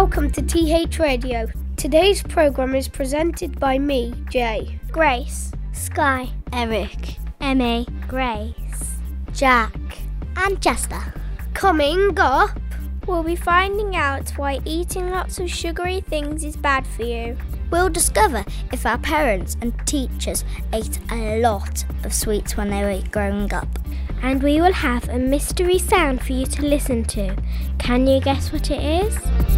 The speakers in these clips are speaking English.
Welcome to TH Radio. Today's programme is presented by me, Jay, Grace, Sky, Eric, Emmy, Grace, Jack, and Jester. Coming up, we'll be finding out why eating lots of sugary things is bad for you. We'll discover if our parents and teachers ate a lot of sweets when they were growing up. And we will have a mystery sound for you to listen to. Can you guess what it is?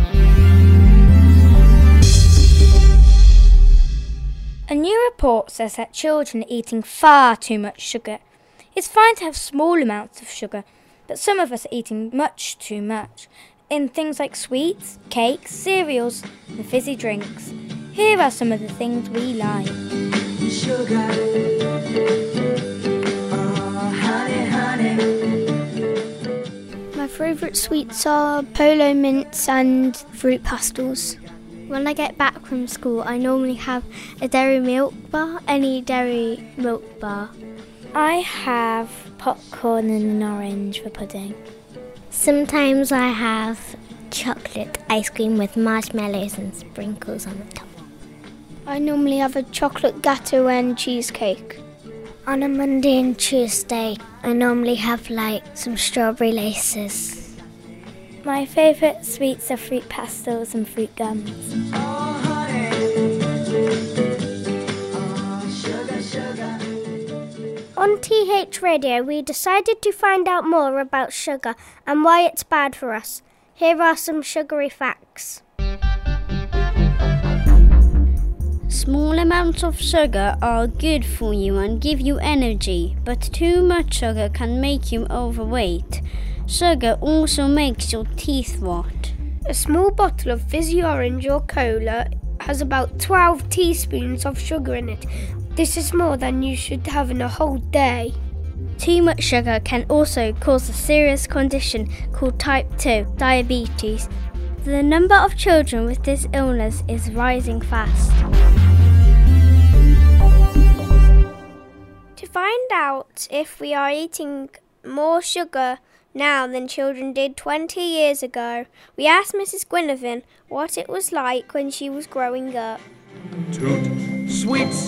A new report says that children are eating far too much sugar. It's fine to have small amounts of sugar, but some of us are eating much too much in things like sweets, cakes, cereals, and fizzy drinks. Here are some of the things we like. Sugar, oh honey, honey. my favourite sweets are Polo Mints and fruit pastels. When I get back from school, I normally have a dairy milk bar, any dairy milk bar. I have popcorn and an orange for pudding. Sometimes I have chocolate ice cream with marshmallows and sprinkles on the top. I normally have a chocolate gateau and cheesecake. On a Monday and Tuesday, I normally have some strawberry laces. My favourite sweets are fruit pastels and fruit gums. Oh honey, oh sugar, sugar. On TH Radio, we decided to find out more about sugar and why it's bad for us. Here are some sugary facts. Small amounts of sugar are good for you and give you energy, but too much sugar can make you overweight. Sugar also makes your teeth rot. A small bottle of fizzy orange or cola has about 12 teaspoons of sugar in it. This is more than you should have in a whole day. Too much sugar can also cause a serious condition called type 2 diabetes. The number of children with this illness is rising fast. To find out if we are eating more sugar now than children did 20 years ago, we asked Mrs. Gwynevin what it was like when she was growing up. Toot, sweets,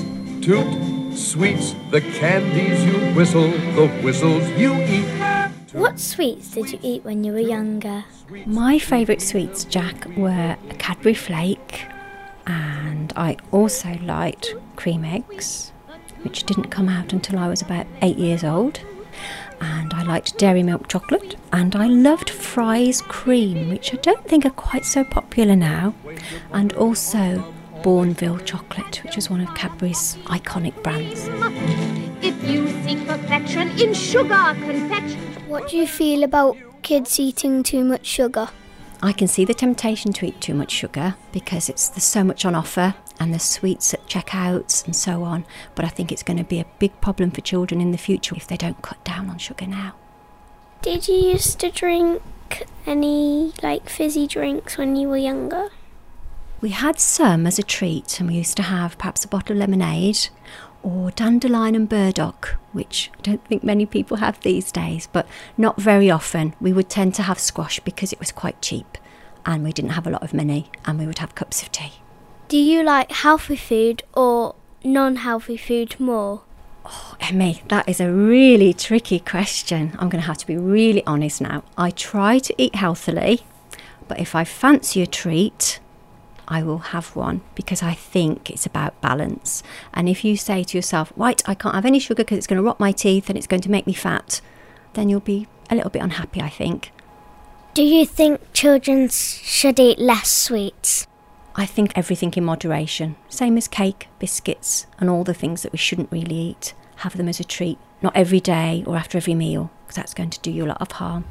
the candies you whistle, the whistles you eat. What sweets did you eat when you were younger? My favourite sweets, Jack, were a Cadbury Flake, and I also liked cream eggs, which didn't come out until I was about 8 years old. And I liked dairy milk chocolate, and I loved Fry's cream, which I don't think are quite so popular now, and also Bourneville chocolate, which was one of Cadbury's iconic brands. If you seek perfection in sugar confection. What do you feel about kids eating too much sugar? I can see the temptation to eat too much sugar because there's so much on offer and there's sweets at checkouts and so on, but I think it's going to be a big problem for children in the future if they don't cut down on sugar now. Did you used to drink any fizzy drinks when you were younger? We had some as a treat, and we used to have perhaps a bottle of lemonade or dandelion and burdock, which I don't think many people have these days, but not very often. We would tend to have squash because it was quite cheap and we didn't have a lot of money, and we would have cups of tea. Do you like healthy food or non-healthy food more? Oh, Emmy, that is a really tricky question. I'm going to have to be really honest now. I try to eat healthily, but if I fancy a treat, I will have one, because I think it's about balance. And if you say to yourself, right, I can't have any sugar because it's going to rot my teeth and it's going to make me fat, then you'll be a little bit unhappy, I think. Do you think children should eat less sweets? I think everything in moderation. Same as cake, biscuits, and all the things that we shouldn't really eat. Have them as a treat, not every day or after every meal, because that's going to do you a lot of harm.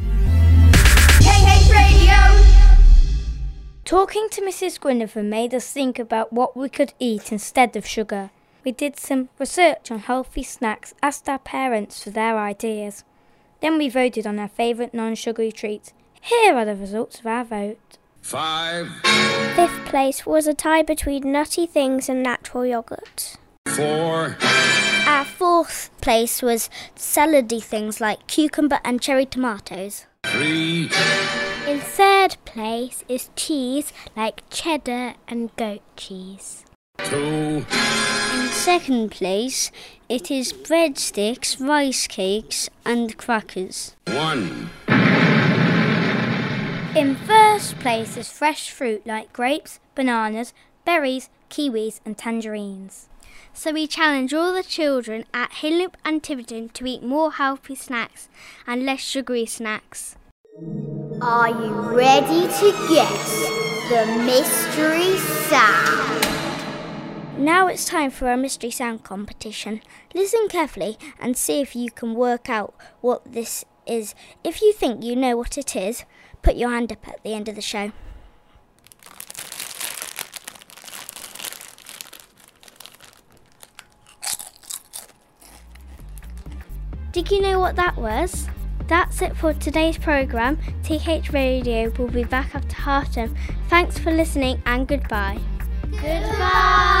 TH Radio. Talking to Mrs. Gwynevin made us think about what we could eat instead of sugar. We did some research on healthy snacks, asked our parents for their ideas. Then we voted on our favourite non-sugary treats. Here are the results of our vote. 5, 5th place was a tie between nutty things and natural yoghurt. 4, Our 4th place was salady things like cucumber and cherry tomatoes. 3, In In third place is cheese like cheddar and goat cheese. 2, In second place, it is breadsticks, rice cakes, and crackers. 1. In first place is fresh fruit like grapes, bananas, berries, kiwis and tangerines. So we challenge all the children at Hillop and Tiverton to eat more healthy snacks and less sugary snacks. Are you ready to guess the mystery sound? Now it's time for a mystery sound competition. Listen carefully and see if you can work out what this is. If you think you know what it is, put your hand up at the end of the show. Did you know what that was? That's it for today's programme. TH Radio will be back after half term. Thanks for listening and goodbye. Goodbye!